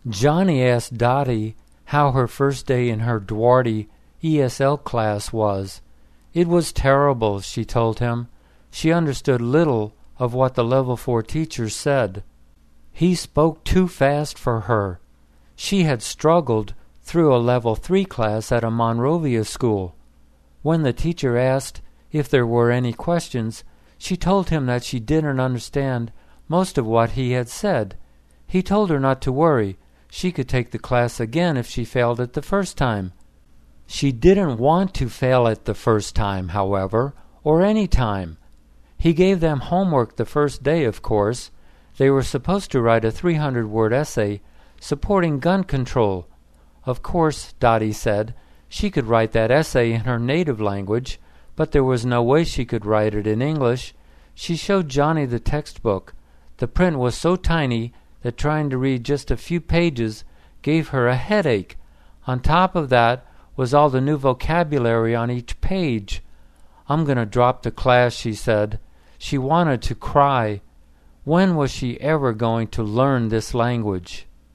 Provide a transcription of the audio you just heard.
Johnny asked Dottie how her first day in her Duarte ESL class was. It was terrible, she told him. She understood little of what the Level 4 teachers said. He spoke too fast for her. She had struggled through a Level 3 class at a Monrovia school. When the teacher asked if there were any questions, she told him that she didn't understand most of what he had said. He told her not to worry. She could take the class again if she failed it the first time. She didn't want to fail it the first time, however, or any time. He gave them homework the first day, of course. They were supposed to write a 300-word essay supporting gun control. Of course, Dottie said, she could write that essay in her native language, but there was no way she could write it in English. She showed Johnny the textbook. The print was so tiny that trying to read just a few pages gave her a headache. On top of that was all the new vocabulary on each page. "I'm going to drop the class," she said. She wanted to cry. When was she ever going to learn this language?